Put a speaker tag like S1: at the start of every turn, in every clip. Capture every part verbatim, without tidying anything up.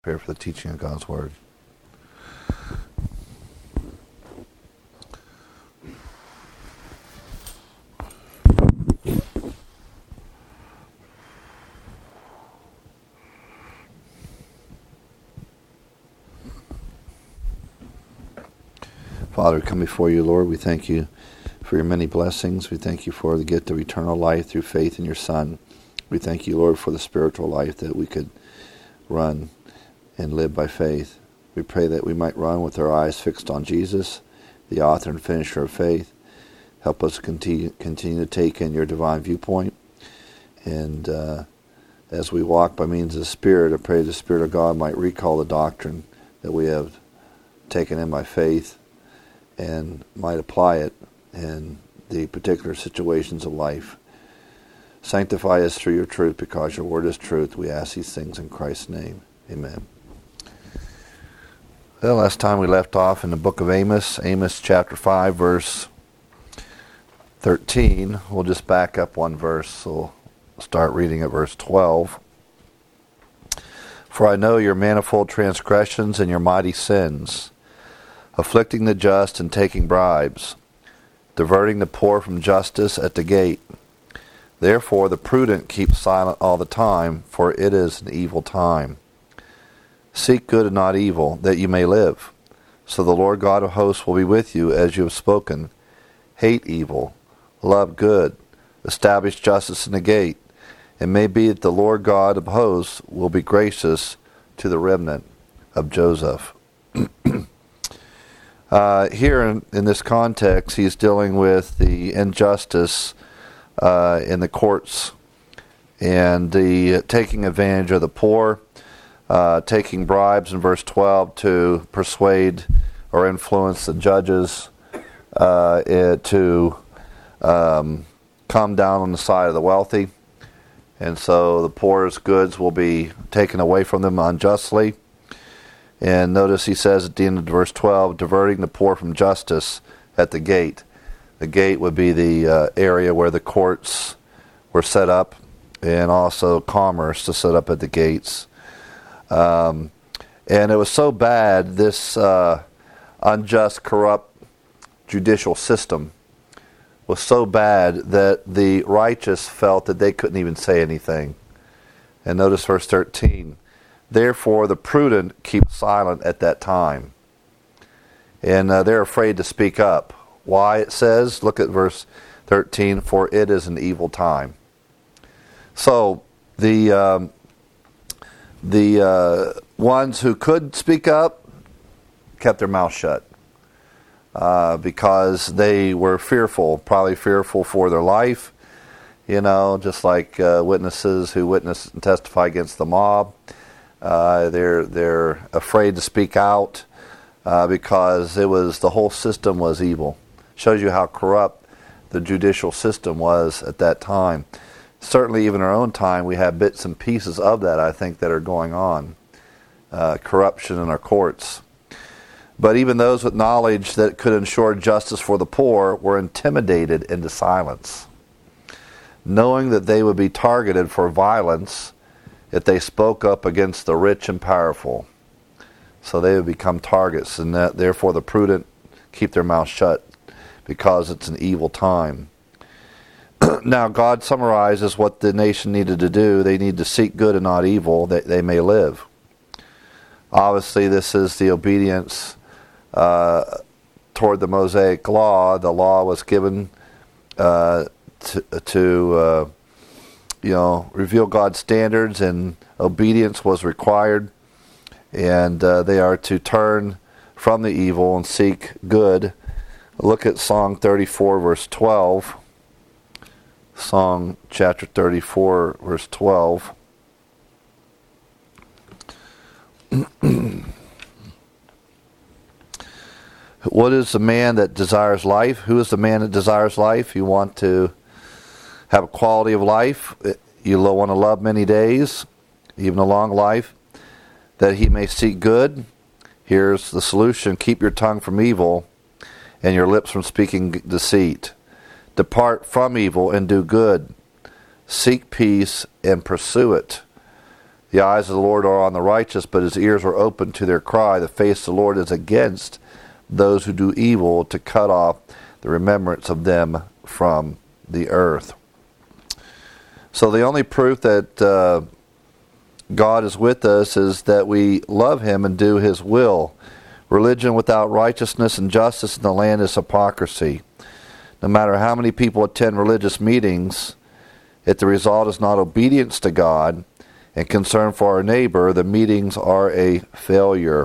S1: Prepare for the teaching of God's Word. Father, we come before you, Lord. We thank you for your many blessings. We thank you for the gift of eternal life through faith in your Son. We thank you, Lord, for the spiritual life that we could run and live by faith. We pray that we might run with our eyes fixed on Jesus, the author and finisher of faith. Help us continue, continue to take in your divine viewpoint. And uh, as we walk by means of the Spirit, I pray the Spirit of God might recall the doctrine that we have taken in by faith and might apply it in the particular situations of life. Sanctify us through your truth, because your word is truth. We ask these things in Christ's name. Amen. Well, last time we left off in the book of Amos, Amos chapter five, verse thirteen. We'll just back up one verse, so we'll start reading at verse twelve. For I know your manifold transgressions and your mighty sins, afflicting the just and taking bribes, diverting the poor from justice at the gate. Therefore the prudent keep silent all the time, for it is an evil time. Seek good and not evil, that you may live. So the Lord God of hosts will be with you as you have spoken. Hate evil, love good, establish justice in the gate. It may be that the Lord God of hosts will be gracious to the remnant of Joseph. uh, here in, in this context, he's dealing with the injustice uh, in the courts and the taking advantage of the poor. Uh, taking bribes in verse twelve to persuade or influence the judges uh, it, to um, come down on the side of the wealthy. And so the poor's goods will be taken away from them unjustly. And notice he says at the end of verse twelve, diverting the poor from justice at the gate. The gate would be the uh, area where the courts were set up, and also commerce to set up at the gates. Um, and it was so bad, this uh, unjust, corrupt judicial system was so bad that the righteous felt that they couldn't even say anything. And notice verse thirteen. Therefore the prudent keep silent at that time. And uh, they're afraid to speak up. Why, it says, look at verse thirteen, for it is an evil time. So the... Um, The uh, ones who could speak up kept their mouth shut uh, because they were fearful, probably fearful for their life, you know, just like uh, witnesses who witness and testify against the mob. Uh, they're they're afraid to speak out uh, because it was the whole system was evil. Shows you how corrupt the judicial system was at that time. Certainly even in our own time, we have bits and pieces of that, I think, that are going on. Uh, corruption in our courts. But even those with knowledge that could ensure justice for the poor were intimidated into silence, knowing that they would be targeted for violence if they spoke up against the rich and powerful. So they would become targets, and that, therefore the prudent keep their mouth shut because it's an evil time. Now, God summarizes what the nation needed to do. They need to seek good and not evil, that they may live. Obviously, this is the obedience uh, toward the Mosaic law. The law was given uh, to, to uh, you know, reveal God's standards, and obedience was required. And uh, they are to turn from the evil and seek good. Look at Psalm thirty-four, verse twelve. Psalm chapter thirty-four, verse twelve. What is the man that desires life? Who is the man that desires life? You want to have a quality of life. You want to love many days, even a long life, that he may seek good. Here's the solution. Keep your tongue from evil and your lips from speaking deceit. Depart from evil and do good. Seek peace and pursue it. The eyes of the Lord are on the righteous, but his ears are open to their cry. The face of the Lord is against those who do evil, to cut off the remembrance of them from the earth. So the only proof that uh, God is with us is that we love him and do his will. Religion without righteousness and justice in the land is hypocrisy. No matter how many people attend religious meetings, if the result is not obedience to God and concern for our neighbor, the meetings are a failure.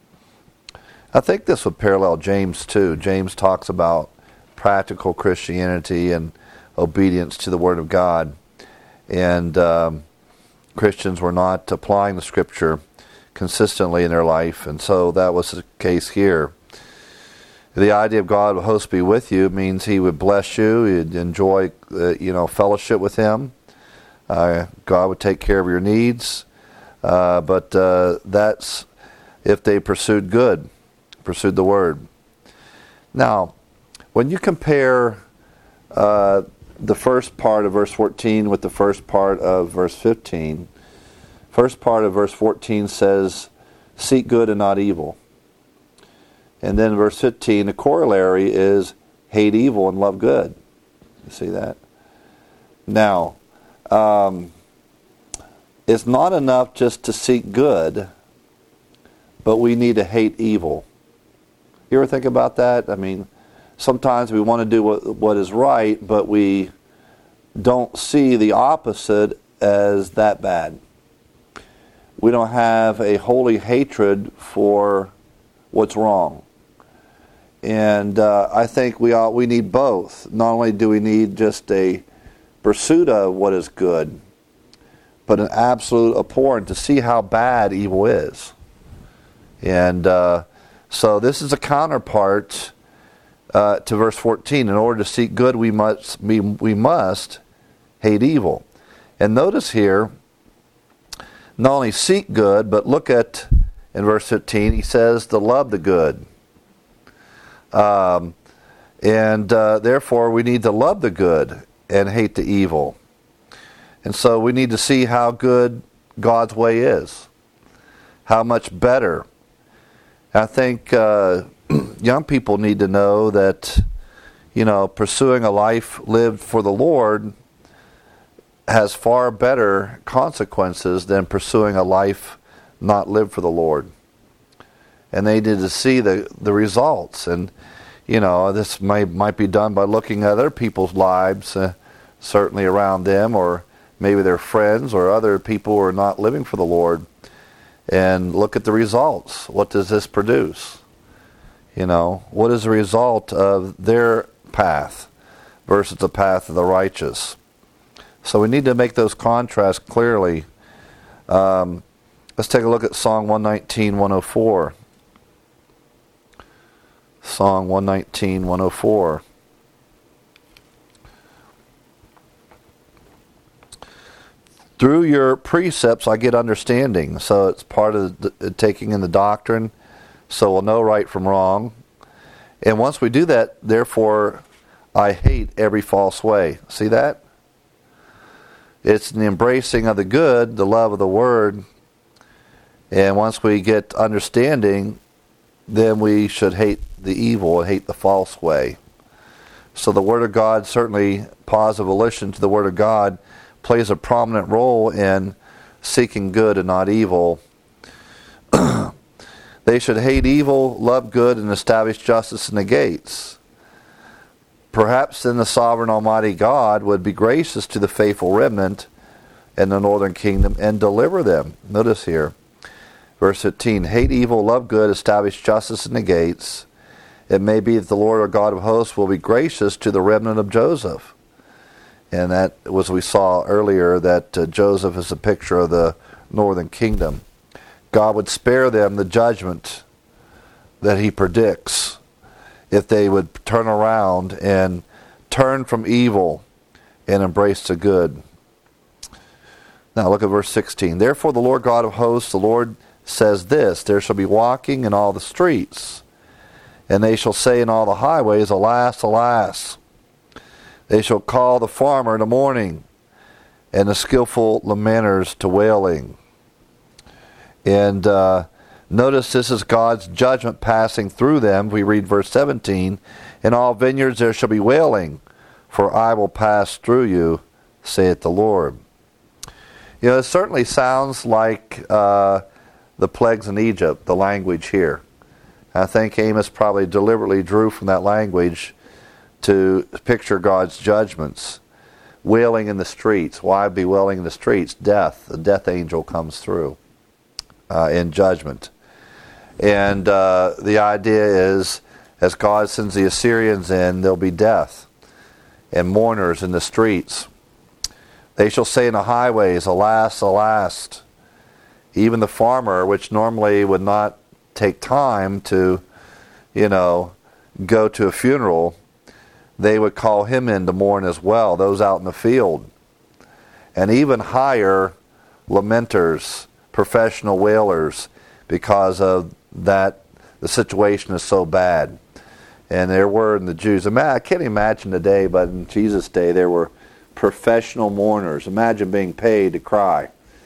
S1: I think this would parallel James too. James talks about practical Christianity and obedience to the Word of God. And um, Christians were not applying the Scripture consistently in their life, and so that was the case here. The idea of God will host be with you means he would bless you, you'd enjoy uh, you know, fellowship with him. Uh, God would take care of your needs, uh, but uh, that's if they pursued good, pursued the Word. Now, when you compare uh, the first part of verse fourteen with the first part of verse fifteen, first part of verse fourteen says, seek good and not evil. And then verse fifteen, the corollary is hate evil and love good. You see that? Now, um, it's not enough just to seek good, but we need to hate evil. You ever think about that? I mean, sometimes we want to do what, what is right, but we don't see the opposite as that bad. We don't have a holy hatred for what's wrong. And uh, I think we all, we need both. Not only do we need just a pursuit of what is good, but an absolute abhorrence to see how bad evil is. And uh, so this is a counterpart uh, to verse fourteen. In order to seek good, we must we, we must hate evil. And notice here, not only seek good, but look at, in verse fifteen, he says to love the good. Um, and uh, therefore we need to love the good and hate the evil. And so we need to see how good God's way is, how much better. I think uh, young people need to know that, you know, pursuing a life lived for the Lord has far better consequences than pursuing a life not lived for the Lord. And they need to see the, the results. And, you know, this may, might be done by looking at other people's lives, uh, certainly around them, or maybe their friends or other people who are not living for the Lord, and look at the results. What does this produce? You know, what is the result of their path versus the path of the righteous? So we need to make those contrasts clearly. Um, let's take a look at Song one nineteen, one oh four. Song one nineteen, one oh four. Through your precepts I get understanding. So it's part of the, the taking in the doctrine, so we'll know right from wrong. And once we do that, therefore I hate every false way. See that? It's the embracing of the good, the love of the Word. And once we get understanding, then we should hate the evil and hate the false way. So the Word of God, certainly positive volition to the Word of God, plays a prominent role in seeking good and not evil. They should hate evil, love good, and establish justice in the gates. Perhaps then the sovereign Almighty God would be gracious to the faithful remnant in the northern kingdom and deliver them. Notice here, verse fifteen, hate evil, love good, establish justice in the gates. It may be that the Lord or God of hosts will be gracious to the remnant of Joseph. And that was, we saw earlier, that uh, Joseph is a picture of the northern kingdom. God would spare them the judgment that he predicts if they would turn around and turn from evil and embrace the good. Now look at verse sixteen. Therefore the Lord God of hosts, the Lord says this, there shall be walking in all the streets, and they shall say in all the highways, alas, alas. They shall call the farmer to mourning, and the skillful lamenters to wailing. And uh, notice this is God's judgment passing through them. We read verse seventeen, in all vineyards there shall be wailing, for I will pass through you, saith the Lord. You know, it certainly sounds like uh, the plagues in Egypt, the language here. I think Amos probably deliberately drew from that language to picture God's judgments. Wailing in the streets. Why be wailing in the streets? Death. The death angel comes through uh, in judgment. And uh, the idea is, as God sends the Assyrians in, there'll be death and mourners in the streets. They shall say in the highways, alas, alas. Even the farmer, which normally would not take time to, you know, go to a funeral, they would call him in to mourn as well, those out in the field. And even hire lamenters, professional wailers, because of that, the situation is so bad. And there were in the Jews, I can't imagine today, but in Jesus' day there were professional mourners. Imagine being paid to cry.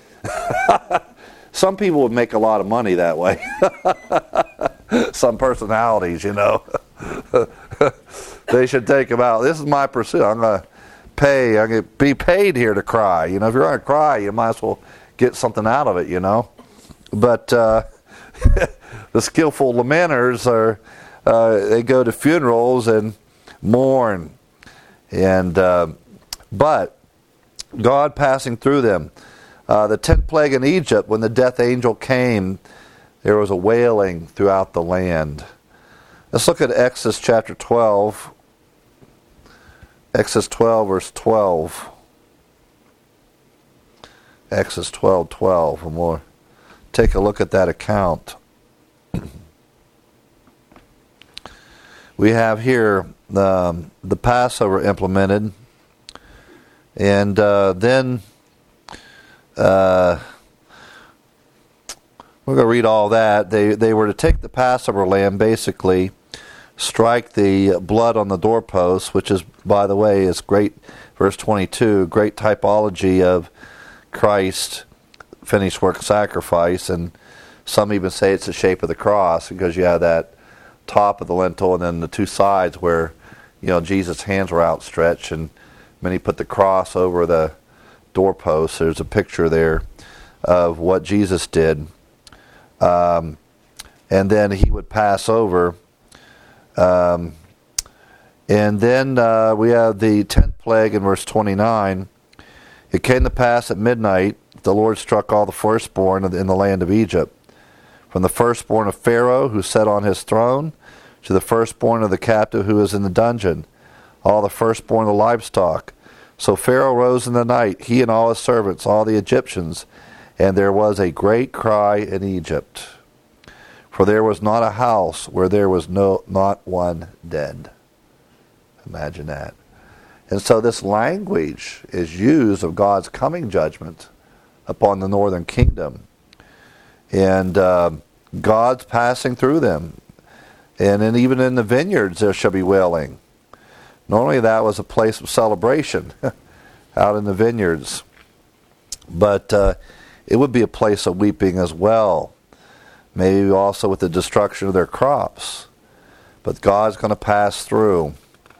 S1: Some people would make a lot of money that way. Some personalities, you know. They should take them out. This is my pursuit. I'm going to pay. I'm going to be paid here to cry. You know, if you're going to cry, you might as well get something out of it, you know. But uh, the skillful lamenters are, uh, they go to funerals and mourn. And uh, but God passing through them. Uh, the tenth plague in Egypt, when the death angel came, there was a wailing throughout the land. Let's look at Exodus chapter twelve. Exodus twelve, verse twelve. Exodus twelve, twelve, and we'll take a look at that account. We have here um, the Passover implemented, and uh, then uh, we're going to read all that. They they were to take the Passover lamb, basically, strike the blood on the doorposts, which is, by the way, is great, verse twenty-two, great typology of Christ's finished work sacrifice, and some even say it's the shape of the cross, because you have that top of the lintel and then the two sides where, you know, Jesus' hands were outstretched, and many put the cross over the doorpost. There's a picture there of what Jesus did. Um, and then he would pass over. Um, and then uh, we have the tenth plague in verse twenty-nine. It came to pass at midnight, the Lord struck all the firstborn in the land of Egypt, from the firstborn of Pharaoh who sat on his throne, to the firstborn of the captive who was in the dungeon, all the firstborn of livestock. So Pharaoh rose in the night, he and all his servants, all the Egyptians, and there was a great cry in Egypt, for there was not a house where there was no not one dead. Imagine that. And so this language is used of God's coming judgment upon the northern kingdom. And uh, God's passing through them. And then even in the vineyards there shall be wailing. Normally that was a place of celebration out in the vineyards. But uh, it would be a place of weeping as well. Maybe also with the destruction of their crops. But God's going to pass through.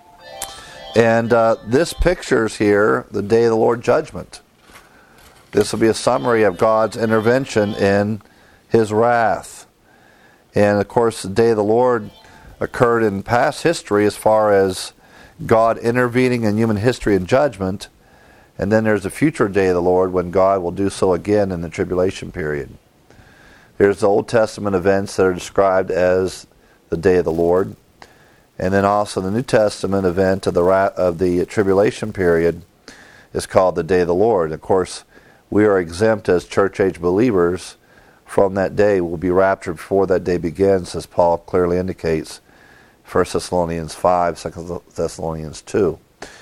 S1: And uh, this pictures here the day of the Lord judgment. This will be a summary of God's intervention in his wrath. And of course the day of the Lord occurred in past history as far as God intervening in human history and judgment. And then there's the future day of the Lord when God will do so again in the tribulation period. There's the Old Testament events that are described as the day of the Lord. And then also the New Testament event of the of the tribulation period is called the day of the Lord. Of course, we are exempt as church age believers from that day. We'll be raptured before that day begins, as Paul clearly indicates, First Thessalonians five, Second Thessalonians two.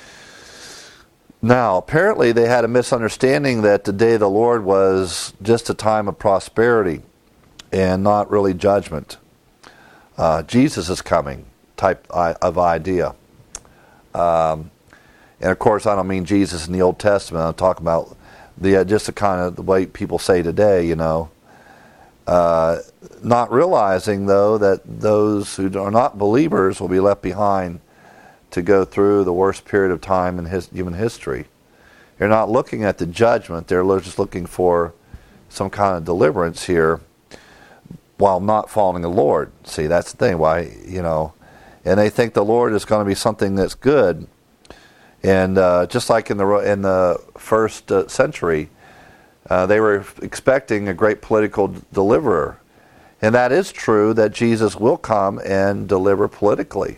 S1: Now, apparently they had a misunderstanding that the day of the Lord was just a time of prosperity and not really judgment. Uh, Jesus is coming type of idea. Um, and of course, I don't mean Jesus in the Old Testament. I'm talking about the uh, just the kind of the way people say today, you know, Uh, not realizing, though, that those who are not believers will be left behind to go through the worst period of time in his, human history. They're not looking at the judgment. They're just looking for some kind of deliverance here while not following the Lord. See, that's the thing. Why, you know, and they think the Lord is going to be something that's good. And uh, just like in the in the first uh, century, uh, they were expecting a great political d- deliverer. And that is true, that Jesus will come and deliver politically.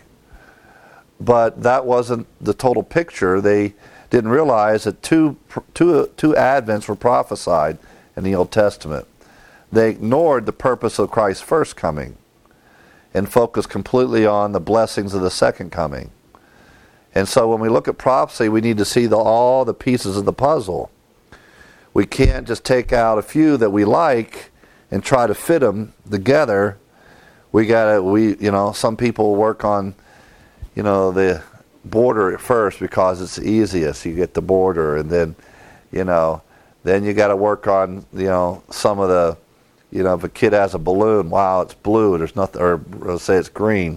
S1: But that wasn't the total picture. They didn't realize that two, two, two advents were prophesied in the Old Testament. They ignored the purpose of Christ's first coming and focused completely on the blessings of the second coming. And so when we look at prophecy, we need to see the, all the pieces of the puzzle. We can't just take out a few that we like and try to fit them together. We gotta, we, you know, some people work on, you know, the border at first because it's the easiest. You get the border, and then, you know, then you got to work on, you know, some of the, you know, if a kid has a balloon, wow, it's blue. There's nothing, or let's say it's green.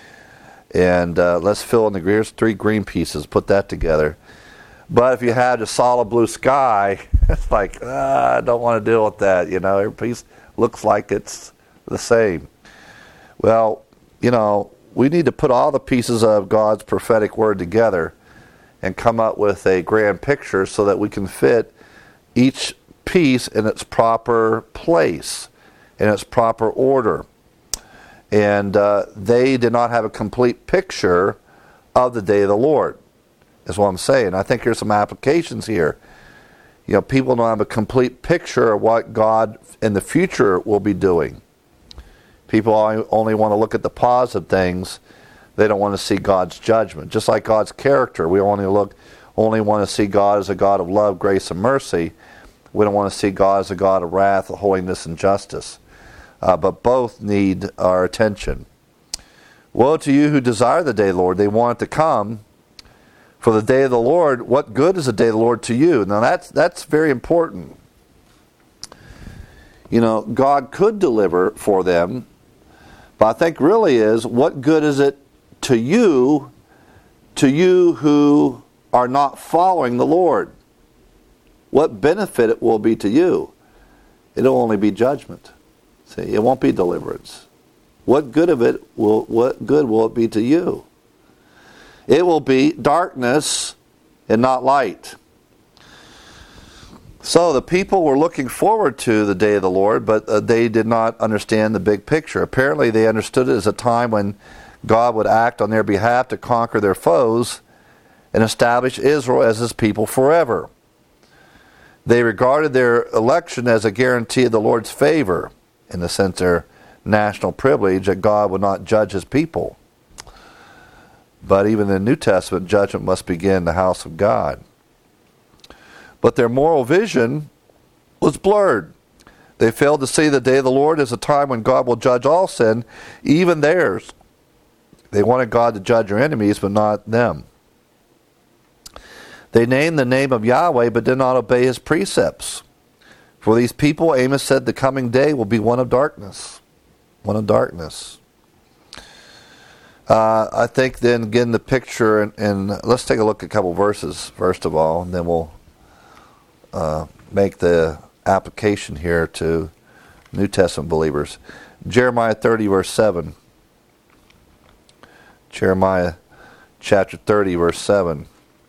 S1: And uh, let's fill in the, here's three green pieces, put that together. But if you had a solid blue sky, it's like, ah, I don't want to deal with that. You know, every piece looks like it's the same. Well, you know, we need to put all the pieces of God's prophetic word together and come up with a grand picture so that we can fit each piece in its proper place, in its proper order. And uh, they did not have a complete picture of the day of the Lord, is what I'm saying. I think there's some applications here. You know, people don't have a complete picture of what God in the future will be doing. People only want to look at the positive things. They don't want to see God's judgment. Just like God's character, we only look, only want to see God as a God of love, grace, and mercy. We don't want to see God as a God of wrath, holiness, and justice. Uh, but both need our attention. Woe to you who desire the day of the Lord. They want it to come. For the day of the Lord, what good is the day of the Lord to you? Now that's that's very important. You know, God could deliver for them, but I think really is, what good is it to you, to you who are not following the Lord? What benefit it will be to you? It'll only be judgment. See, it won't be deliverance. What good of it will what good will it be to you? It will be darkness and not light. So the people were looking forward to the day of the Lord, but uh, they did not understand the big picture. Apparently they understood it as a time when God would act on their behalf to conquer their foes and establish Israel as his people forever. They regarded their election as a guarantee of the Lord's favor, in the sense their national privilege, that God would not judge his people. But even in the New Testament, judgment must begin in the house of God. But their moral vision was blurred. They failed to see the day of the Lord as a time when God will judge all sin, even theirs. They wanted God to judge their enemies, but not them. They named the name of Yahweh, but did not obey his precepts. For these people, Amos said, the coming day will be one of darkness. One of darkness. Uh, I think then, again, the picture, and, and let's take a look at a couple verses, first of all, and then we'll uh, make the application here to New Testament believers. Jeremiah thirty, verse seven. Jeremiah chapter thirty, verse seven.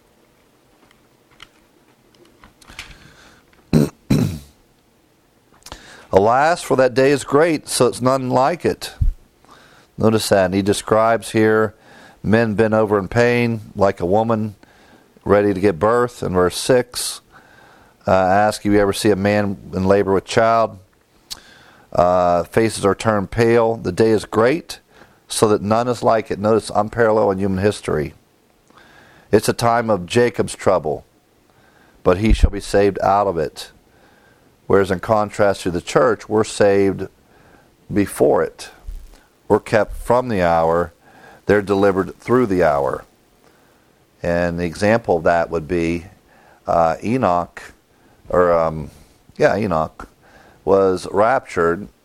S1: Alas, for that day is great, so it's none like it. Notice that. And he describes here men bent over in pain, like a woman ready to give birth. In verse six, uh, ask if you ever see a man in labor with child. Uh, faces are turned pale. The day is great, so that none is like it. Notice, unparalleled in human history. It's a time of Jacob's trouble, but he shall be saved out of it. Whereas in contrast to the church, we're saved before it. We're kept from the hour. They're delivered through the hour. And the example of that would be uh, Enoch, or um, yeah, Enoch was raptured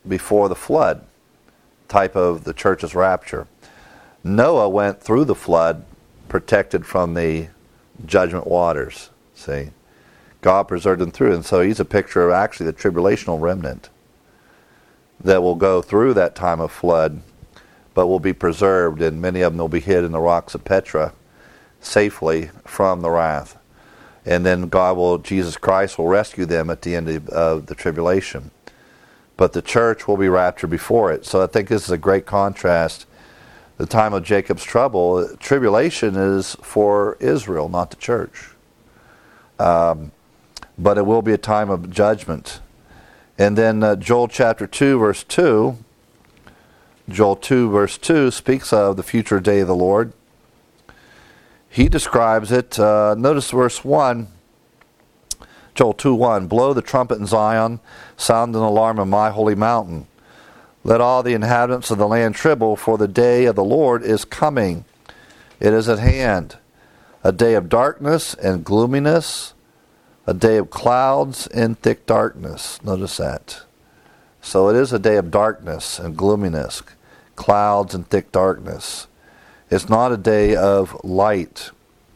S1: before the flood, type of the church's rapture. Noah went through the flood protected from the judgment waters. See? God preserved him through. And so he's a picture of actually the tribulational remnant that will go through that time of flood, but will be preserved, and many of them will be hid in the rocks of Petra safely from the wrath. And then God will, Jesus Christ will rescue them at the end of uh, the tribulation. But the church will be raptured before it. So I think this is a great contrast. The time of Jacob's trouble, tribulation is for Israel, not the church. Um, but it will be a time of judgment. And then uh, Joel chapter two, verse two, Joel two, verse two speaks of the future day of the Lord. He describes it. Uh, notice verse one, Joel two one, blow the trumpet in Zion, sound an alarm in my holy mountain. Let all the inhabitants of the land tremble, for the day of the Lord is coming. It is at hand. A day of darkness and gloominess, a day of clouds and thick darkness. Notice that. So it is a day of darkness and gloominess, clouds and thick darkness. It's not a day of light.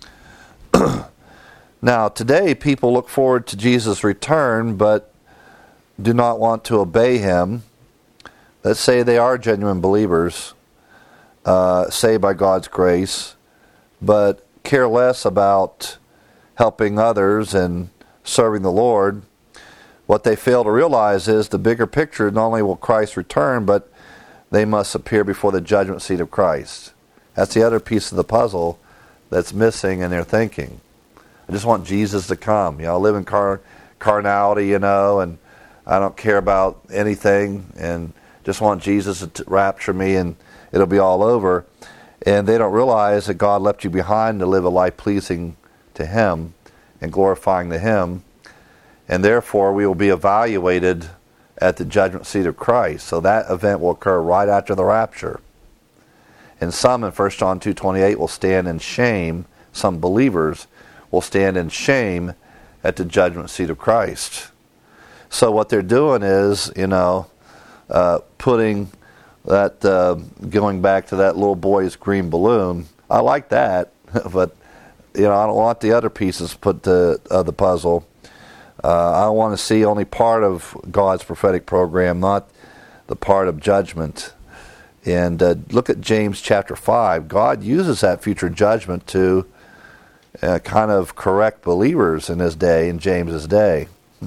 S1: Now, today people look forward to Jesus' return, but do not want to obey him. Let's say they are genuine believers, uh, saved by God's grace, but care less about helping others and serving the Lord. What they fail to realize is the bigger picture. Not only will Christ return, but they must appear before the judgment seat of Christ. That's the other piece of the puzzle that's missing in their thinking. I just want Jesus to come. You know, I live in car- carnality, you know, and I don't care about anything, and just want Jesus to t- rapture me, and it'll be all over. And they don't realize that God left you behind to live a life pleasing to him and glorifying to him. And therefore, we will be evaluated at the judgment seat of Christ. So that event will occur right after the rapture. And some in First John two twenty-eight will stand in shame. Some believers will stand in shame at the judgment seat of Christ. So what they're doing is, you know, uh, putting that, uh, going back to that little boy's green balloon. I like that, but you know, I don't want the other pieces put to uh, the puzzle. Uh, I want to see only part of God's prophetic program, not the part of judgment. And uh, look at James chapter five. God uses that future judgment to uh, kind of correct believers in his day, in James's day.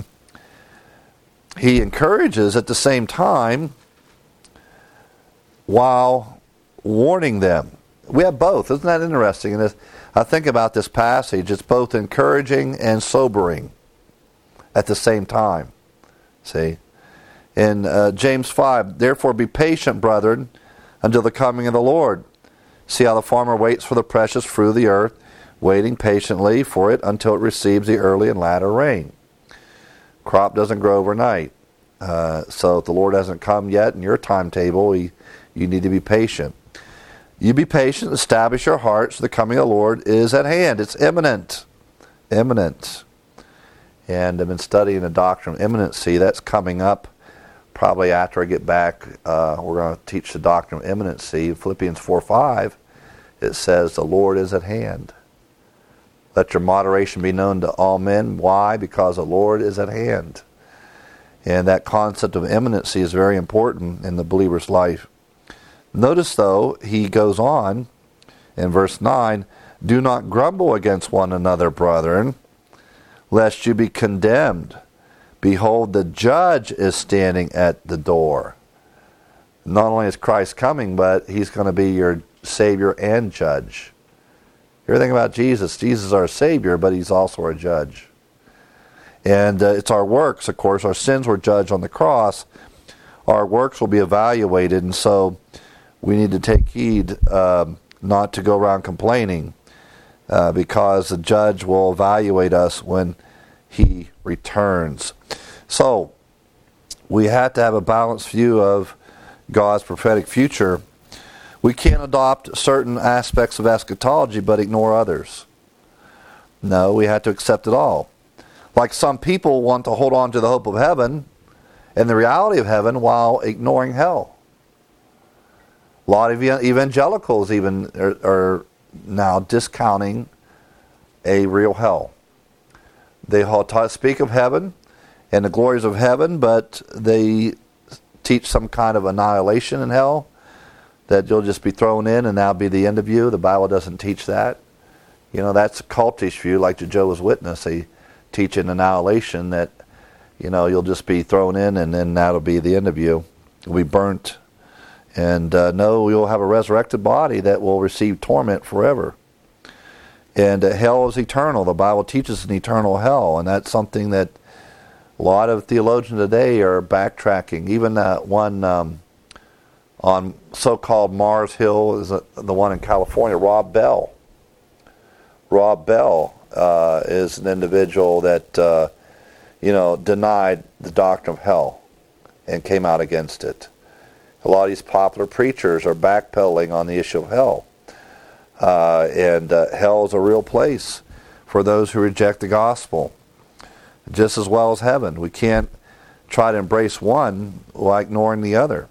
S1: He encourages at the same time while warning them. We have both. Isn't that interesting? And I think about this passage. It's both encouraging and sobering at the same time. See? In uh, James five, therefore be patient, brethren, until the coming of the Lord. See how the farmer waits for the precious fruit of the earth, waiting patiently for it until it receives the early and latter rain. Crop doesn't grow overnight. Uh, so if the Lord hasn't come yet in your timetable, he, you need to be patient. You be patient, establish your hearts. The coming of the Lord is at hand. It's imminent. Imminent. And I've been studying the doctrine of imminency. That's coming up probably after I get back. Uh, we're going to teach the doctrine of imminency. Philippians four five, it says, the Lord is at hand. Let your moderation be known to all men. Why? Because the Lord is at hand. And that concept of imminency is very important in the believer's life. Notice, though, he goes on in verse nine, do not grumble against one another, brethren, lest you be condemned. Behold, the judge is standing at the door. Not only is Christ coming, but he's going to be your Savior and judge. You ever think about Jesus? Jesus is our Savior, but he's also our judge. And uh, it's our works, of course. Our sins were judged on the cross. Our works will be evaluated, and so we need to take heed um, not to go around complaining uh, because the judge will evaluate us when he returns. So we have to have a balanced view of God's prophetic future. We can't adopt certain aspects of eschatology but ignore others. No, we have to accept it all. Like some people want to hold on to the hope of heaven and the reality of heaven while ignoring hell. A lot of evangelicals even are, are now discounting a real hell. They speak of heaven and the glories of heaven, but they teach some kind of annihilation in hell, that you'll just be thrown in and that'll be the end of you. The Bible doesn't teach that. You know, that's a cultish view, like the Jehovah's Witness. They teach an annihilation that, you know, you'll just be thrown in and then that'll be the end of you. You'll be burnt. And uh, no, you'll have a resurrected body that will receive torment forever. And uh, hell is eternal. The Bible teaches an eternal hell, and that's something that a lot of theologians today are backtracking. Even that one um, on so-called Mars Hill is a, the one in California, Rob Bell. Rob Bell uh, is an individual that, uh, you know, denied the doctrine of hell and came out against it. A lot of these popular preachers are backpedaling on the issue of hell. Uh, and uh, hell is a real place for those who reject the gospel, just as well as heaven. We can't try to embrace one while ignoring the other.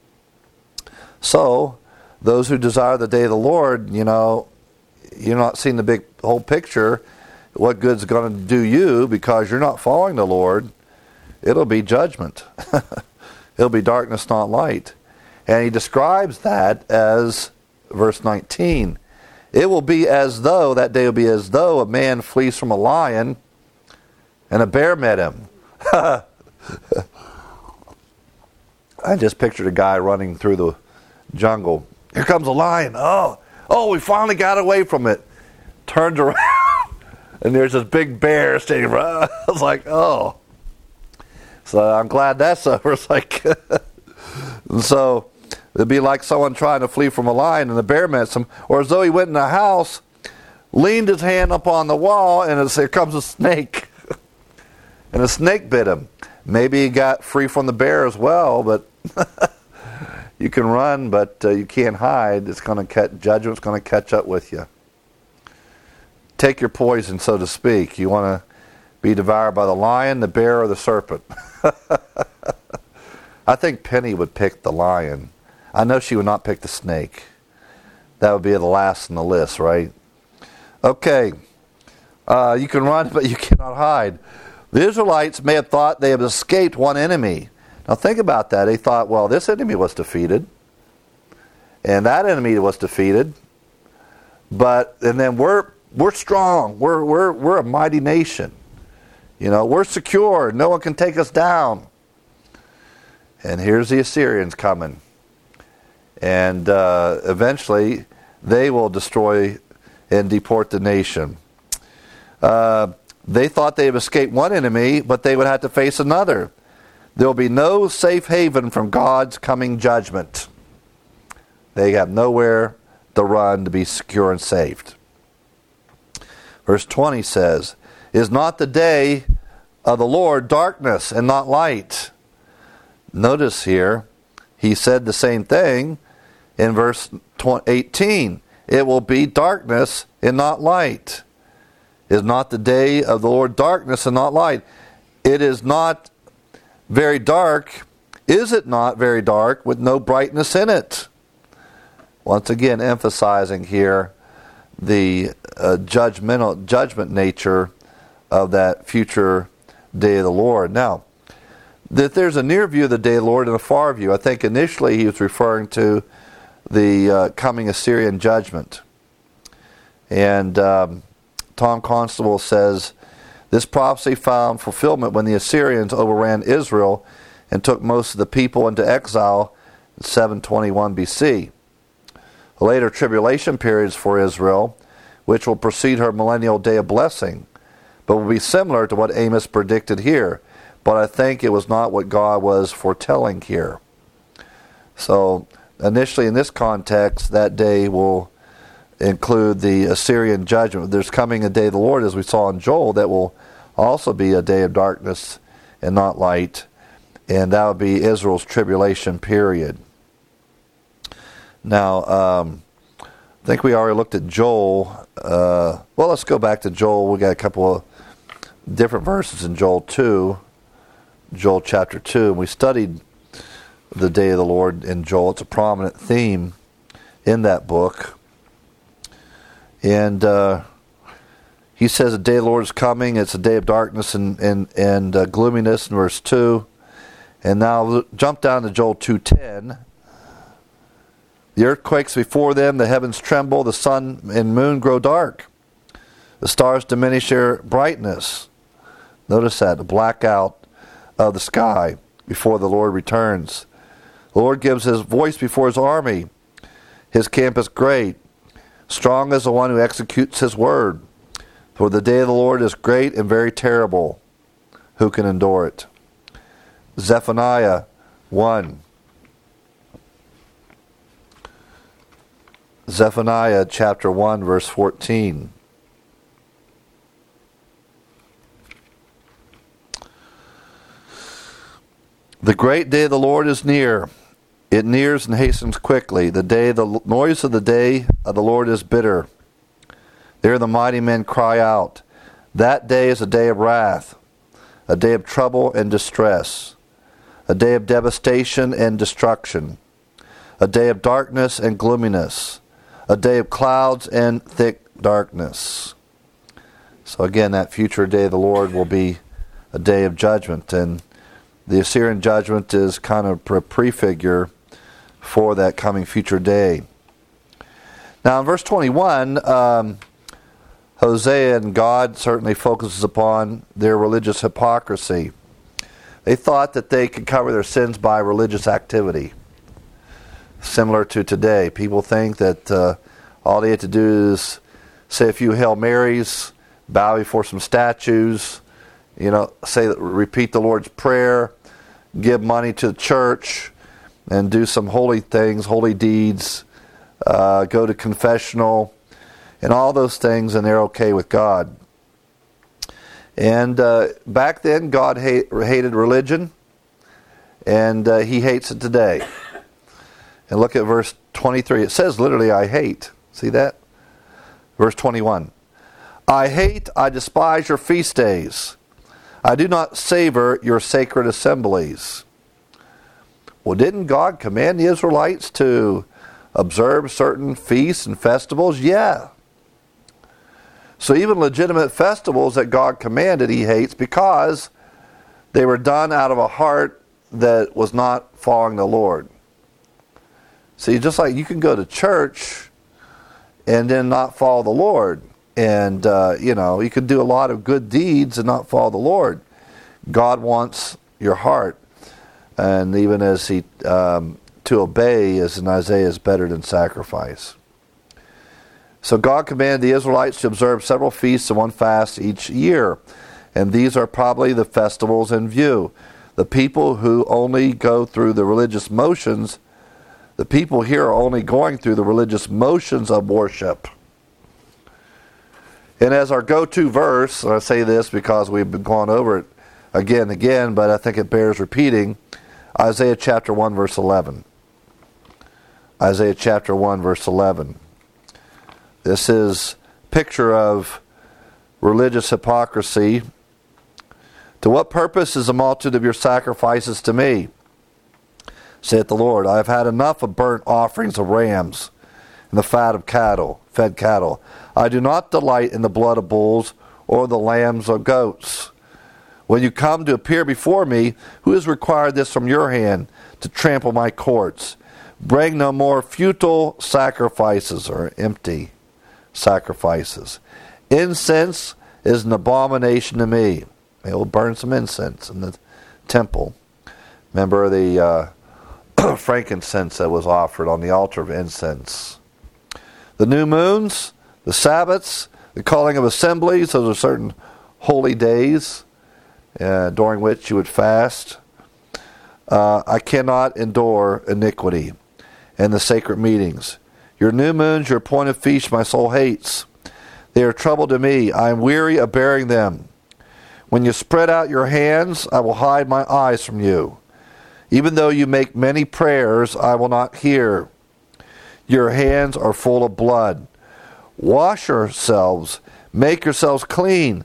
S1: So, those who desire the day of the Lord, you know, you're not seeing the big whole picture. What good's going to do you because you're not following the Lord? It'll be judgment. It'll be darkness, not light. And he describes that as, verse nineteen, it will be as though, that day will be as though a man flees from a lion and a bear met him. I just pictured a guy running through the jungle. Here comes a lion. Oh, oh, we finally got away from it. Turns around, and there's this big bear standing around. I was like, oh. So I'm glad that's over. It's like, and so it'd be like someone trying to flee from a lion and the bear met him, or as though he went in the house, leaned his hand up on the wall, and here comes a snake. And a snake bit him. Maybe he got free from the bear as well, but you can run, but uh, you can't hide. It's going to catch, judgment's going to catch up with you. Take your poison, so to speak. You want to be devoured by the lion, the bear, or the serpent. I think Penny would pick the lion. I know she would not pick the snake. That would be the last on the list, right? Okay. Uh, you can run, but you cannot hide. The Israelites may have thought they have escaped one enemy. Now think about that. They thought, well, this enemy was defeated. And that enemy was defeated. But, and then we're we're strong. We're we're we're a mighty nation. You know, we're secure. No one can take us down. And here's the Assyrians coming. And uh, eventually they will destroy and deport the nation. Uh, they thought they had escaped one enemy, but they would have to face another. There will be no safe haven from God's coming judgment. They have nowhere to run to be secure and saved. Verse twenty says, "Is not the day of the Lord darkness and not light?" Notice here, he said the same thing in verse eighteen. It will be darkness and not light. Is not the day of the Lord darkness and not light? It is not very dark. Is it not very dark with no brightness in it? Once again, emphasizing here the uh, judgmental judgment nature of that future day of the Lord. Now, that there's a near view of the day of the Lord and a far view. I think initially he was referring to the uh, coming Assyrian judgment. And um, Tom Constable says, this prophecy found fulfillment when the Assyrians overran Israel and took most of the people into exile in seven twenty-one B C. The later tribulation periods for Israel, which will precede her millennial day of blessing, but will be similar to what Amos predicted here. But I think it was not what God was foretelling here. So initially in this context, that day will include the Assyrian judgment. There's coming a day of the Lord, as we saw in Joel, that will also be a day of darkness and not light. And that would be Israel's tribulation period. Now, um, I think we already looked at Joel. Uh, well, let's go back to Joel. We got a couple of different verses in Joel two. Joel chapter two. And we studied the day of the Lord in Joel. It's a prominent theme in that book. And uh, he says the day of the Lord is coming. It's a day of darkness and, and, and uh, gloominess in verse two. And now jump down to Joel two ten. The earth quakes before them, the heavens tremble, the sun and moon grow dark. The stars diminish their brightness. Notice that, the blackout of the sky before the Lord returns. The Lord gives his voice before his army. His camp is great. Strong is the one who executes his word. For the day of the Lord is great and very terrible. Who can endure it? Zephaniah one. Zephaniah chapter one, verse fourteen. The great day of the Lord is near. It nears and hastens quickly. The day, the noise of the day of the Lord is bitter. There the mighty men cry out. That day is a day of wrath, a day of trouble and distress, a day of devastation and destruction, a day of darkness and gloominess, a day of clouds and thick darkness. So again, that future day of the Lord will be a day of judgment, and the Assyrian judgment is kind of a prefigure for that coming future day. Now in verse twenty-one, um, Hosea and God certainly focuses upon their religious hypocrisy. They thought that they could cover their sins by religious activity. Similar to today. People think that uh, all they have to do is say a few Hail Marys, bow before some statues, you know, say, repeat the Lord's Prayer, give money to the church, and do some holy things, holy deeds, uh, go to confessional, and all those things, and they're okay with God. And uh, back then, God hate, hated religion, and uh, he hates it today. And look at verse twenty-three. It says literally, I hate. See that? Verse twenty-one. I hate, I despise your feast days. I do not savor your sacred assemblies. Well, didn't God command the Israelites to observe certain feasts and festivals? Yeah. So even legitimate festivals that God commanded, he hates because they were done out of a heart that was not following the Lord. See, just like you can go to church and then not follow the Lord. And, uh, you know, you can do a lot of good deeds and not follow the Lord. God wants your heart. And even as he, um, to obey, as in Isaiah, is better than sacrifice. So God commanded the Israelites to observe several feasts and one fast each year. And these are probably the festivals in view. The people who only go through the religious motions, the people here are only going through the religious motions of worship. And as our go-to verse, and I say this because we've been going over it again and again, but I think it bears repeating, Isaiah chapter one, verse eleven. Isaiah chapter one, verse eleven. This is a picture of religious hypocrisy. To what purpose is the multitude of your sacrifices to me? Saith the Lord, I have had enough of burnt offerings of rams and the fat of cattle, fed cattle. I do not delight in the blood of bulls or the lambs of goats. When you come to appear before me, who has required this from your hand to trample my courts? Bring no more futile sacrifices or empty sacrifices. Incense is an abomination to me. They will burn some incense in the temple. Remember the uh, frankincense that was offered on the altar of incense. The new moons, the Sabbaths, the calling of assemblies, those are certain holy days uh, during which you would fast. Uh, I cannot endure iniquity and the sacred meetings. Your new moons, your appointed feasts, my soul hates. They are trouble to me. I am weary of bearing them. When you spread out your hands, I will hide my eyes from you. Even though you make many prayers, I will not hear. Your hands are full of blood. Wash yourselves, make yourselves clean,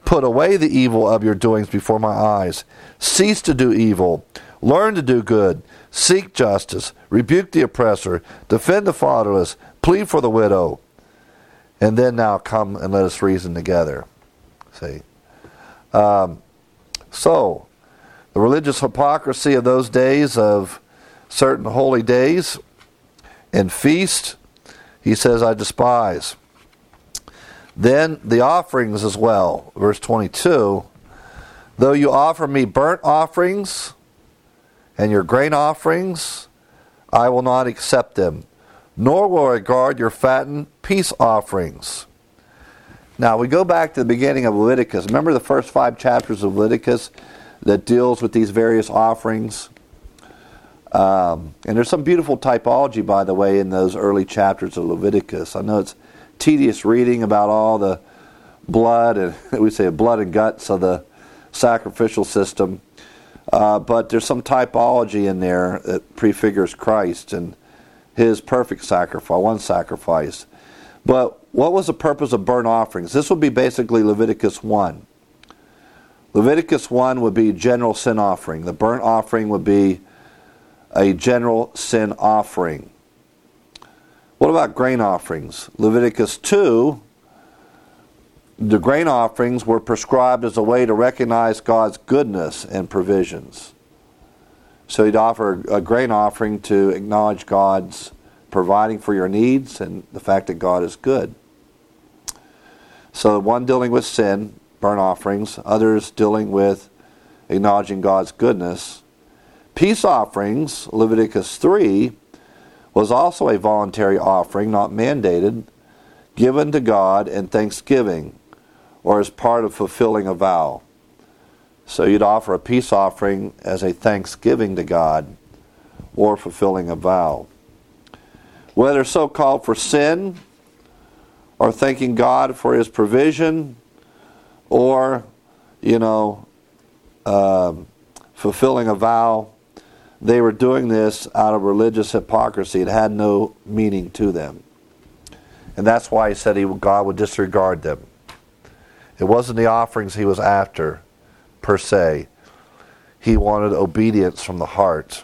S1: Put away the evil of your doings before my eyes. Cease to do evil. Learn to do good. Seek justice. Rebuke the oppressor. Defend the fatherless. Plead for the widow. And then now come and let us reason together. See? Um, so, the religious hypocrisy of those days, of certain holy days and feast, he says, I despise. Then the offerings as well. Verse twenty-two, though you offer me burnt offerings and your grain offerings, I will not accept them, nor will I regard your fattened peace offerings. Now we go back to the beginning of Leviticus. Remember the first five chapters of Leviticus that deals with these various offerings? Um, and there's some beautiful typology, by the way, in those early chapters of Leviticus. I know it's tedious reading about all the blood, and we say blood and guts of the sacrificial system. Uh, but there's some typology in there that prefigures Christ and his perfect sacrifice, one sacrifice. But what was the purpose of burnt offerings? This would be basically Leviticus one. Leviticus one would be general sin offering. The burnt offering would be a general sin offering. What about grain offerings? Leviticus two, the grain offerings were prescribed as a way to recognize God's goodness and provisions. So you'd offer a grain offering to acknowledge God's providing for your needs and the fact that God is good. So one dealing with sin, burnt offerings, others dealing with acknowledging God's goodness. Peace offerings, Leviticus three, was also a voluntary offering, not mandated, given to God in thanksgiving, or as part of fulfilling a vow. So you'd offer a peace offering as a thanksgiving to God, or fulfilling a vow. Whether so called for sin, or thanking God for his provision, or, you know, um, fulfilling a vow, they were doing this out of religious hypocrisy. It had no meaning to them. And that's why he said he, God would disregard them. It wasn't the offerings he was after, per se. He wanted obedience from the heart.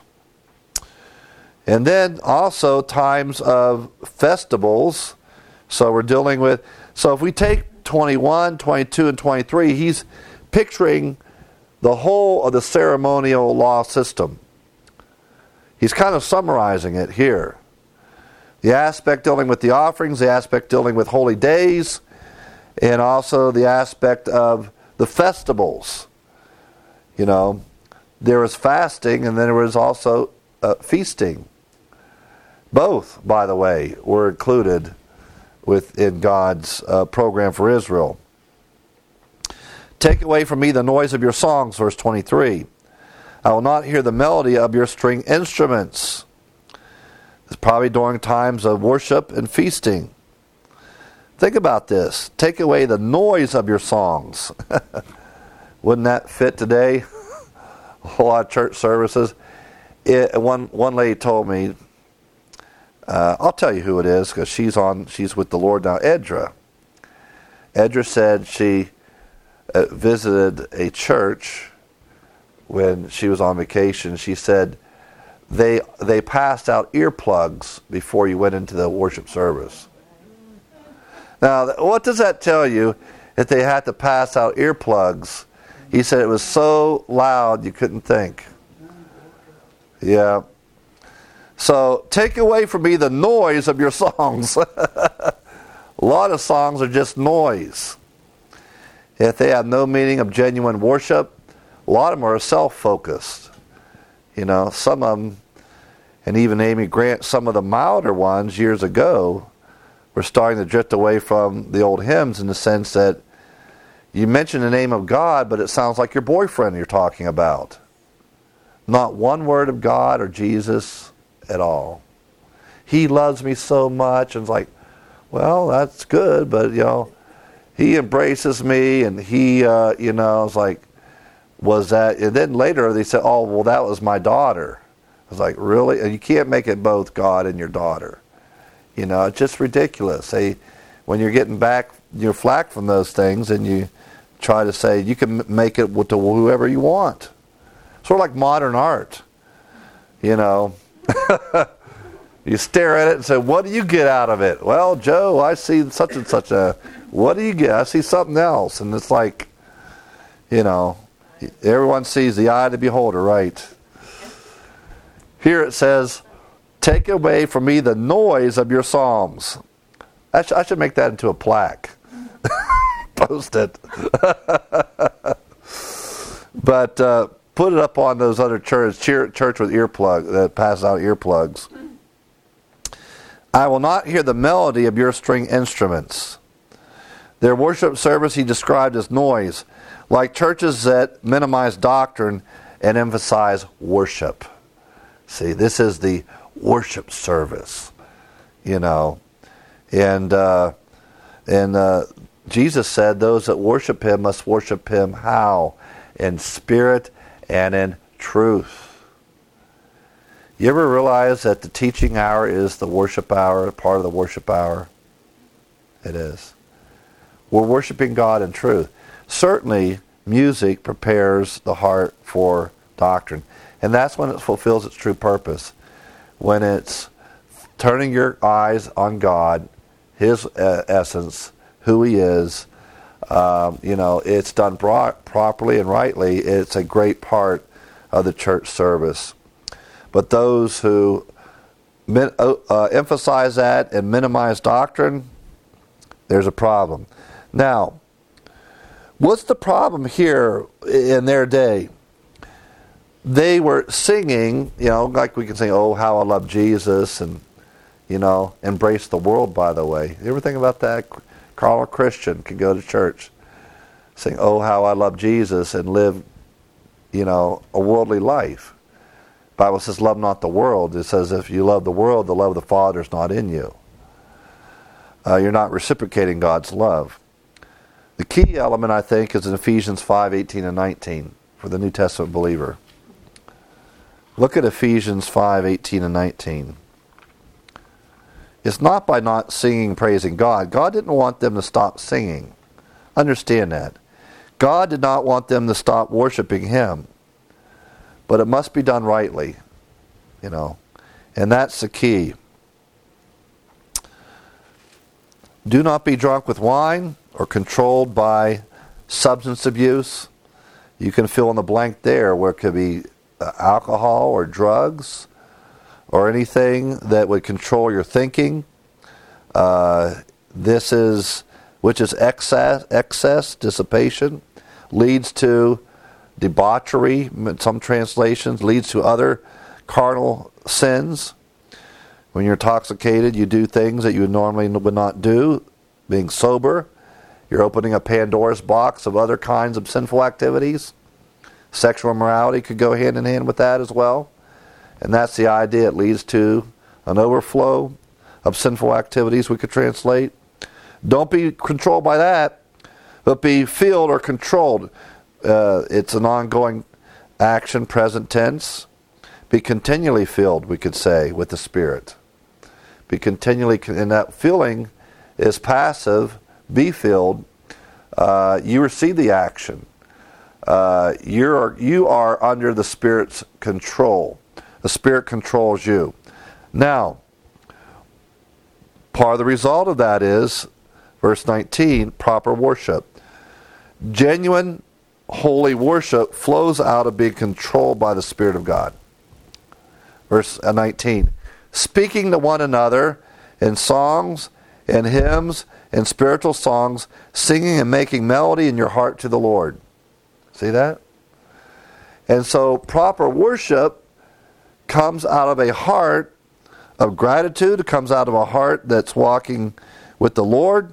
S1: And then also times of festivals. So we're dealing with, so if we take twenty-one, twenty-two, and twenty-three, he's picturing the whole of the ceremonial law system. He's kind of summarizing it here. The aspect dealing with the offerings, the aspect dealing with holy days, and also the aspect of the festivals. You know, there was fasting and then there was also uh, feasting. Both, by the way, were included within God's uh, program for Israel. Take away from me the noise of your songs, verse twenty-three. I will not hear the melody of your string instruments. It's probably during times of worship and feasting. Think about this. Take away the noise of your songs. Wouldn't that fit today? A whole lot of church services. It, one one lady told me, uh, I'll tell you who it is because she's on. She's with the Lord now. Edra. Edra said she uh, visited a church when she was on vacation. She said they they passed out earplugs before you went into the worship service. Now, what does that tell you if they had to pass out earplugs? He said it was so loud you couldn't think. Yeah. So, take away from me the noise of your songs. A lot of songs are just noise. If they have no meaning of genuine worship, a lot of them are self-focused. You know, some of them, and even Amy Grant, some of the milder ones years ago, were starting to drift away from the old hymns in the sense that you mention the name of God, but it sounds like your boyfriend you're talking about. Not one word of God or Jesus at all. He loves me so much, and it's like, well, that's good, but, you know, he embraces me, and he, uh, you know, it's like, was that, and then later they said, oh, well, that was my daughter. I was like, really? And you can't make it both God and your daughter. You know, it's just ridiculous. They, when you're getting back, your flack from those things, and you try to say you can make it to whoever you want. Sort of like modern art. You know, you stare at it and say, what do you get out of it? Well, Joe, I see such and such a, what do you get? I see something else. And it's like, you know, everyone sees the eye of the beholder, right? Here it says, take away from me the noise of your psalms. I, sh- I should make that into a plaque. Post it. But uh, put it up on those other church, church with earplug that passes out earplugs. I will not hear the melody of your string instruments. Their worship service he described as noise, like churches that minimize doctrine and emphasize worship. See, this is the worship service, you know. And uh, and uh, Jesus said those that worship him must worship him how? In spirit and in truth. You ever realize that the teaching hour is the worship hour, part of the worship hour? It is. We're worshiping God in truth. Certainly, music prepares the heart for doctrine. And that's when it fulfills its true purpose. When it's turning your eyes on God, his uh, essence, who he is, um, you know, it's done pro- properly and rightly. It's a great part of the church service. But those who min- uh, emphasize that and minimize doctrine, there's a problem. Now, what's the problem here in their day? They were singing, you know, like we can sing, oh, how I love Jesus, and, you know, embrace the world, by the way. You ever think about that? Carl Christian could go to church, sing, oh, how I love Jesus, and live, you know, a worldly life. The Bible says, love not the world. It says, if you love the world, the love of the Father is not in you. Uh, you're not reciprocating God's love. The key element, I think, is in Ephesians five, eighteen and nineteen for the New Testament believer. Look at Ephesians five, eighteen and nineteen. It's not by not singing, praising God. God didn't want them to stop singing. Understand that. God did not want them to stop worshiping him. But it must be done rightly. You know. And that's the key. Do not be drunk with wine or controlled by substance abuse. You can fill in the blank there where it could be uh, alcohol or drugs or anything that would control your thinking. Uh, this is, which is excess, excess, dissipation, leads to debauchery, in some translations, leads to other carnal sins. When you're intoxicated, you do things that you normally would not do. Being sober, you're opening a Pandora's box of other kinds of sinful activities. Sexual immorality could go hand in hand with that as well. And that's the idea. It leads to an overflow of sinful activities, we could translate. Don't be controlled by that, but be filled or controlled. Uh, it's an ongoing action, present tense. Be continually filled, we could say, with the Spirit. Be continually, and that filling is passive. Be filled. Uh, you receive the action. Uh, you're you are under the Spirit's control. The Spirit controls you. Now, part of the result of that is, verse nineteen, proper worship. Genuine, holy worship flows out of being controlled by the Spirit of God. Verse nineteen, speaking to one another in songs and hymns and spiritual songs, singing and making melody in your heart to the Lord. See that? And so proper worship comes out of a heart of gratitude. It comes out of a heart that's walking with the Lord.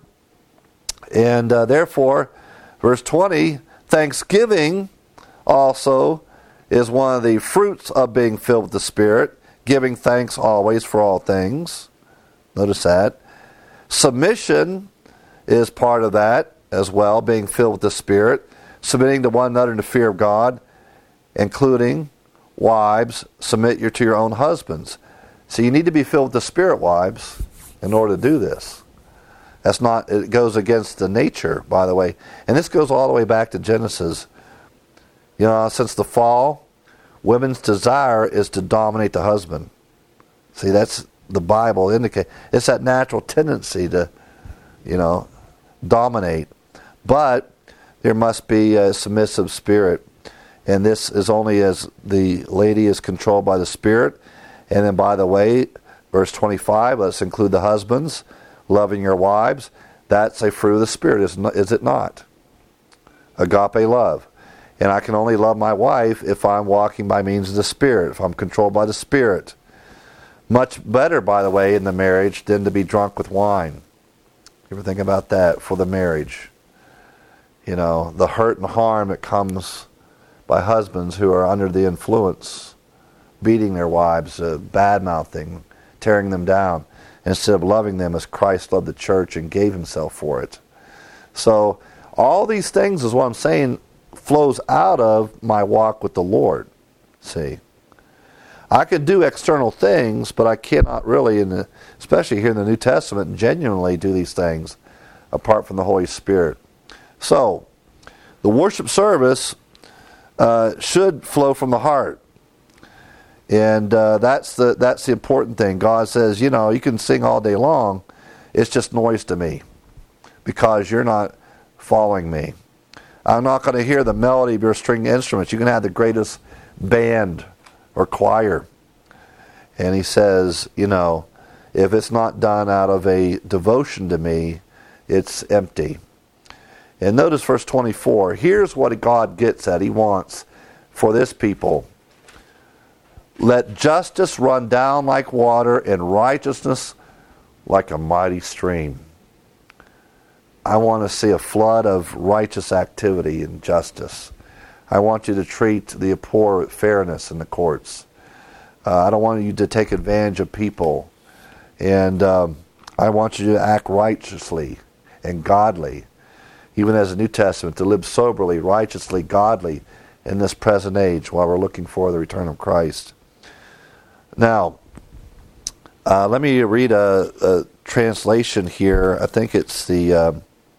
S1: And uh, therefore, verse twenty, thanksgiving also is one of the fruits of being filled with the Spirit, giving thanks always for all things. Notice that. Submission is part of that as well, being filled with the Spirit, submitting to one another in the fear of God, including wives, submit you to your own husbands. So you need to be filled with the Spirit, wives, in order to do this. That's not, it goes against the nature, by the way. And this goes all the way back to Genesis. You know, since the fall, women's desire is to dominate the husband. See, that's the Bible indicate. It's that natural tendency to, you know, dominate. But there must be a submissive spirit. And this is only as the lady is controlled by the Spirit. And then, by the way, verse twenty-five, let's include the husbands, loving your wives. That's a fruit of the Spirit, is, not, is it not? Agape love. And I can only love my wife if I'm walking by means of the Spirit, if I'm controlled by the Spirit. Much better, by the way, in the marriage than to be drunk with wine. You ever think about that for the marriage? You know, the hurt and harm that comes by husbands who are under the influence, beating their wives, uh, bad-mouthing, tearing them down, instead of loving them as Christ loved the church and gave himself for it. So all these things is what I'm saying flows out of my walk with the Lord. See, I could do external things, but I cannot really, in the, especially here in the New Testament, genuinely do these things apart from the Holy Spirit. So, the worship service uh, should flow from the heart. And uh, that's the that's the important thing. God says, you know, you can sing all day long. It's just noise to me because you're not following me. I'm not going to hear the melody of your string instruments. You can have the greatest band or choir. And he says, you know, if it's not done out of a devotion to me, it's empty. And notice verse twenty-four. Here's what God gets at. He wants for this people. Let justice run down like water and righteousness like a mighty stream. I want to see a flood of righteous activity and justice. I want you to treat the poor with fairness in the courts. Uh, I don't want you to take advantage of people. And um, I want you to act righteously and godly. Even as the New Testament, to live soberly, righteously, godly in this present age while we're looking for the return of Christ. Now, uh, let me read a, a translation here. I think it's the uh,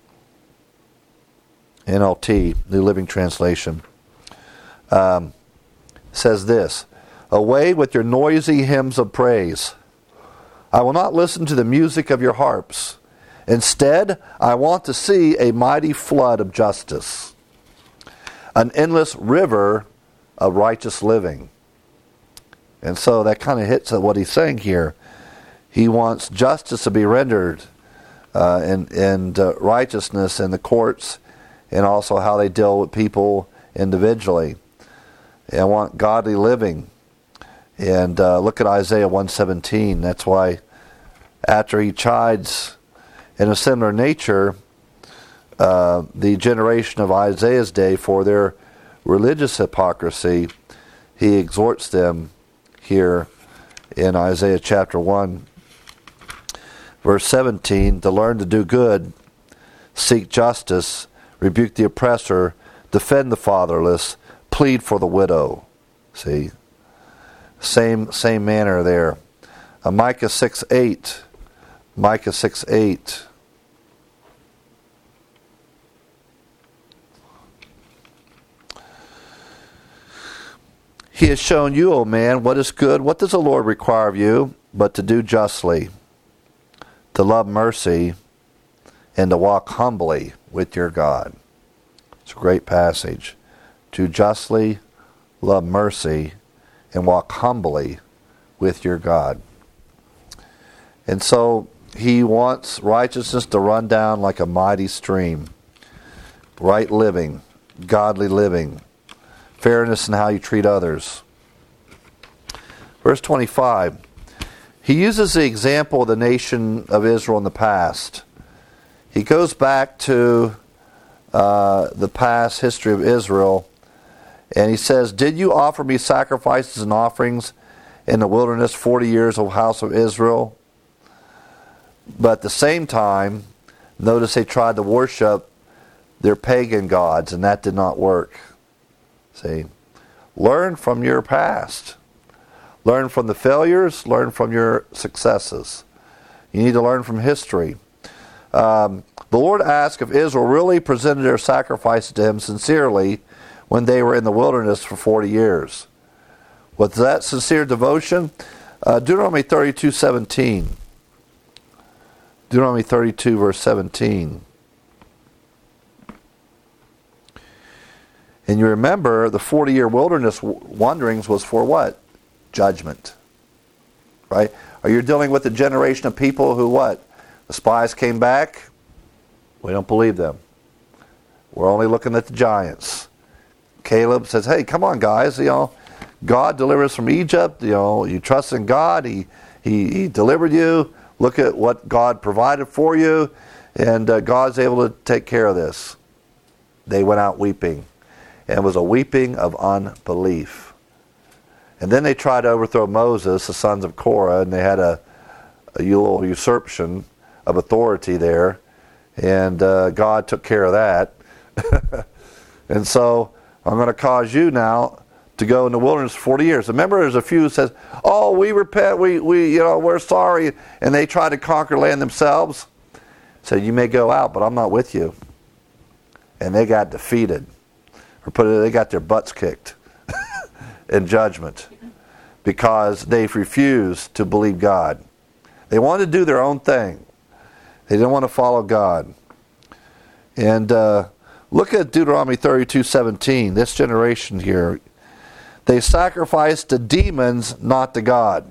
S1: N L T, New Living Translation. Um, says this, away with your noisy hymns of praise. I will not listen to the music of your harps. Instead, I want to see a mighty flood of justice, an endless river of righteous living. And so that kind of hits at what he's saying here. He wants justice to be rendered uh, and, and uh, righteousness in the courts and also how they deal with people individually. And I want godly living. And uh, look at Isaiah one seventeen. That's why after he chides in a similar nature, uh, the generation of Isaiah's day for their religious hypocrisy, he exhorts them here in Isaiah chapter one, verse seventeen, to learn to do good, seek justice, rebuke the oppressor, defend the fatherless, plead for the widow. See? Same same manner there. Uh, Micah six eight. Micah six eight. He has shown you, O man, what is good. What does the Lord require of you? But to do justly, to love mercy, and to walk humbly with your God. It's a great passage. Do justly, love mercy, and walk humbly with your God. And so he wants righteousness to run down like a mighty stream. Right living, godly living, fairness in how you treat others. Verse twenty-five. He uses the example of the nation of Israel in the past. He goes back to uh, the past history of Israel, and he says, did you offer me sacrifices and offerings in the wilderness forty years, O house of Israel? But at the same time, notice they tried to worship their pagan gods, and that did not work. See, learn from your past. Learn from the failures. Learn from your successes. You need to learn from history. Um, the Lord asked if Israel really presented their sacrifices to him sincerely when they were in the wilderness for forty years. Was that sincere devotion? Uh, Deuteronomy thirty-two seventeen. Deuteronomy thirty-two verse seventeen. And you remember the forty-year wilderness wanderings was for what? Judgment. Right? Are you dealing with a generation of people who what? The spies came back. We don't believe them. We're only looking at the giants. Caleb says, hey, come on, guys. You know, God delivered us from Egypt. You know, you trust in God. He, he, he delivered you. Look at what God provided for you. And uh, God's able to take care of this. They went out weeping. And it was a weeping of unbelief. And then they tried to overthrow Moses, the sons of Korah, and they had a, a little usurpation of authority there, and uh, God took care of that. And so I'm going to cause you now to go in the wilderness for forty years. Remember, there's a few who says, "Oh, we repent, we we you know we're sorry," and they try to conquer land themselves. So you may go out, but I'm not with you. And they got defeated, or put it, they got their butts kicked in judgment because they've refused to believe God. They wanted to do their own thing. They didn't want to follow God. And uh, look at Deuteronomy thirty-two seventeen. This generation here, they sacrificed to demons, not to God.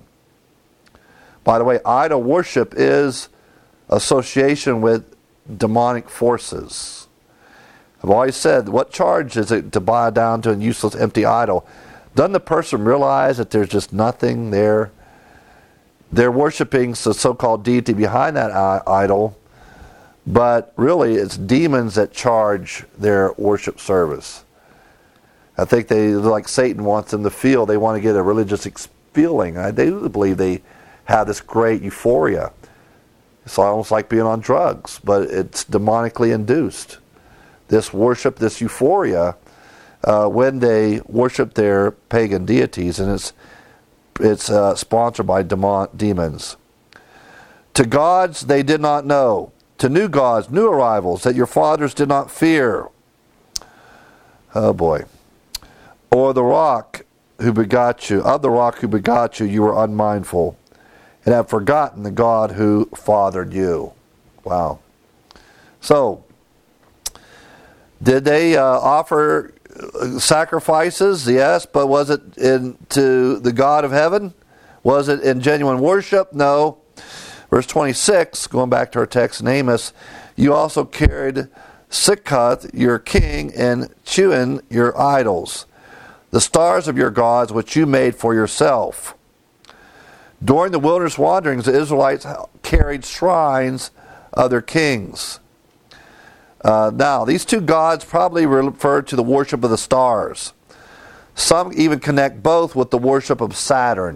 S1: By the way, idol worship is association with demonic forces. I've always said, what charge is it to bow down to a useless, empty idol? Doesn't the person realize that there's just nothing there? They're worshiping the so-called deity behind that idol, but really it's demons that charge their worship service. I think they, like Satan wants them to feel, they want to get a religious feeling. I do believe they have this great euphoria. It's almost like being on drugs, but it's demonically induced. This worship, this euphoria, uh, when they worship their pagan deities, and it's It's uh, sponsored by demon- demons. To gods they did not know. To new gods, new arrivals that your fathers did not fear. Oh boy. Or the rock who begot you, of the rock who begot you, you were unmindful, and have forgotten the God who fathered you. Wow. So, did they uh, offer sacrifices? Yes, but was it in to the God of heaven? Was it in genuine worship? No. Verse twenty-six, going back to our text in Amos, you also carried Sikkuth, your king, and Chuin, your idols, the stars of your gods which you made for yourself. During the wilderness wanderings, the Israelites carried shrines of their kings. Uh, now, these two gods probably refer to the worship of the stars. Some even connect both with the worship of Saturn.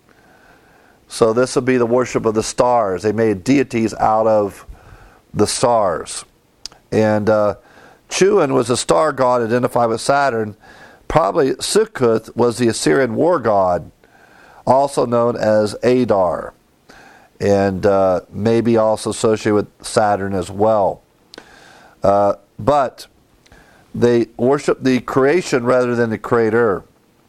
S1: So this would be the worship of the stars. They made deities out of the stars. And uh, Chuin was a star god identified with Saturn. Probably Sikkuth was the Assyrian war god, also known as Adar, and uh, maybe also associated with Saturn as well. Uh, but they worship the creation rather than the creator.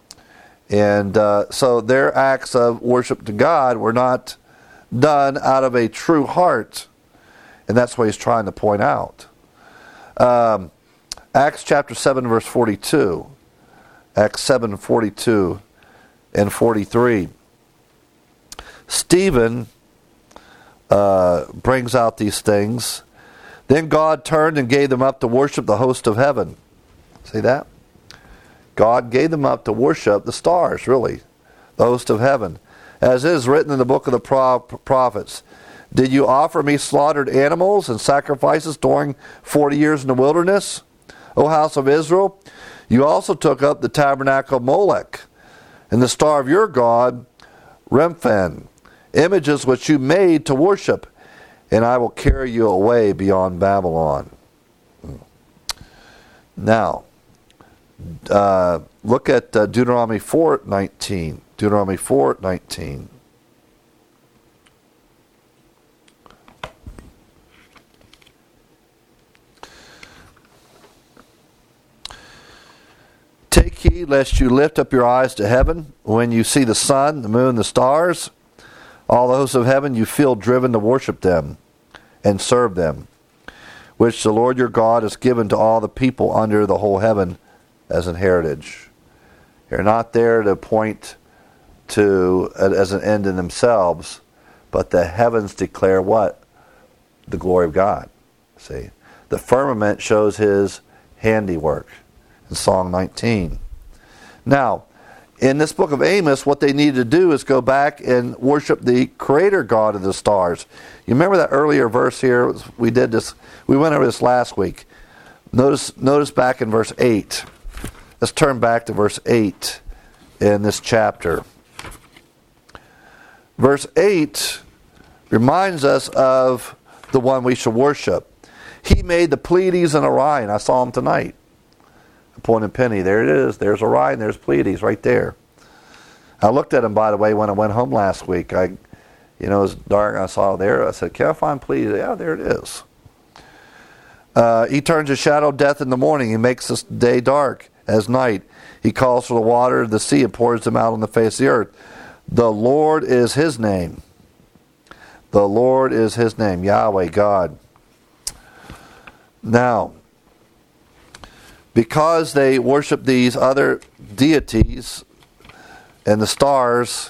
S1: And uh, so their acts of worship to God were not done out of a true heart. And that's what he's trying to point out. Um, Acts chapter seven, verse forty-two. Acts seven, forty-two and forty-three. Stephen uh, brings out these things. Then God turned and gave them up to worship the host of heaven. See that? God gave them up to worship the stars, really, the host of heaven. As is written in the book of the prophets, did you offer me slaughtered animals and sacrifices during forty years in the wilderness, O house of Israel? You also took up the tabernacle of Molech and the star of your god, Remphan, images which you made to worship, and I will carry you away beyond Babylon. Now, uh, look at uh, Deuteronomy four nineteen. Deuteronomy four nineteen. heed lest you lift up your eyes to heaven when you see the sun, the moon, the stars, all the hosts of heaven, you feel driven to worship them and serve them, which the Lord your God has given to all the people under the whole heaven as an heritage. They're not there to point to as an end in themselves, but the heavens declare what? The glory of God. See, the firmament shows his handiwork in Psalm nineteen. Now, in this book of Amos, what they need to do is go back and worship the creator God of the stars. You remember that earlier verse here? We did this. We went over this last week. Notice, notice back in verse eight. Let's turn back to verse eight in this chapter. Verse eight reminds us of the one we should worship. He made the Pleiades and Orion. I saw him tonight. Point and penny. There it is. There's Orion. There's Pleiades right there. I looked at him, by the way, when I went home last week. I, you know, it was dark. I saw it there. I said, "Can I find Pleiades?" Yeah, there it is. Uh, he turns the shadow of death in the morning. He makes the day dark as night. He calls for the water of the sea and pours them out on the face of the earth. The Lord is his name. The Lord is his name. Yahweh, God. Now, because they worship these other deities and the stars,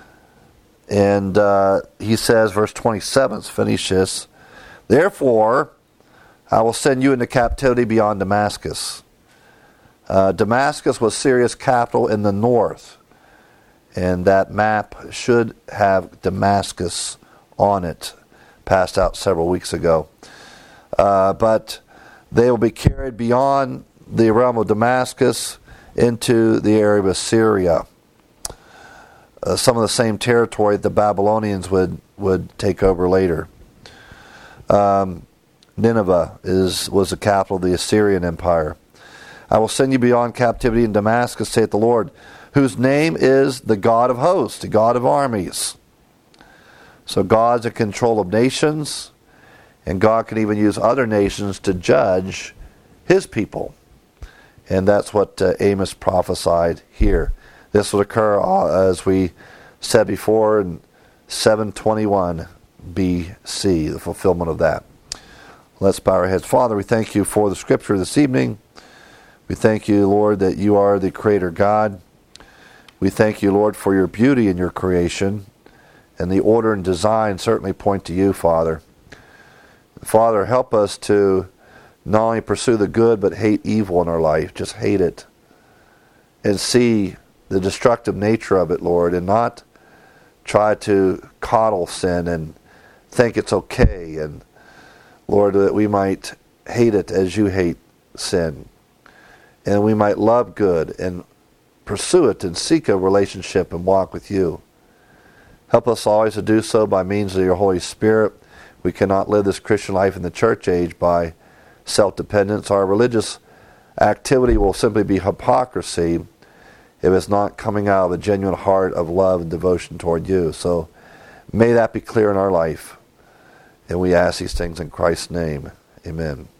S1: and uh, he says, verse twenty-seven, finish this, therefore I will send you into captivity beyond Damascus. Uh, Damascus was Syria's capital in the north, and that map should have Damascus on it, passed out several weeks ago. Uh, but they will be carried beyond the realm of Damascus into the area of Assyria. Uh, some of the same territory that the Babylonians would, would take over later. Um, Nineveh is was the capital of the Assyrian Empire. I will send you beyond captivity in Damascus, saith the Lord, whose name is the God of hosts, the God of armies. So God's in control of nations, and God can even use other nations to judge his people. And that's what uh, Amos prophesied here. This would occur, uh, as we said before, in seven twenty-one B C, the fulfillment of that. Let's bow our heads. Father, we thank you for the scripture this evening. We thank you, Lord, that you are the creator God. We thank you, Lord, for your beauty in your creation, and the order and design certainly point to you, Father. Father, help us to not only pursue the good, but hate evil in our life. Just hate it. And see the destructive nature of it, Lord, and not try to coddle sin and think it's okay. And, Lord, that we might hate it as you hate sin. And we might love good and pursue it and seek a relationship and walk with you. Help us always to do so by means of your Holy Spirit. We cannot live this Christian life in the church age by self-dependence. Our religious activity will simply be hypocrisy if it's not coming out of a genuine heart of love and devotion toward you. So may that be clear in our life. And we ask these things in Christ's name. Amen.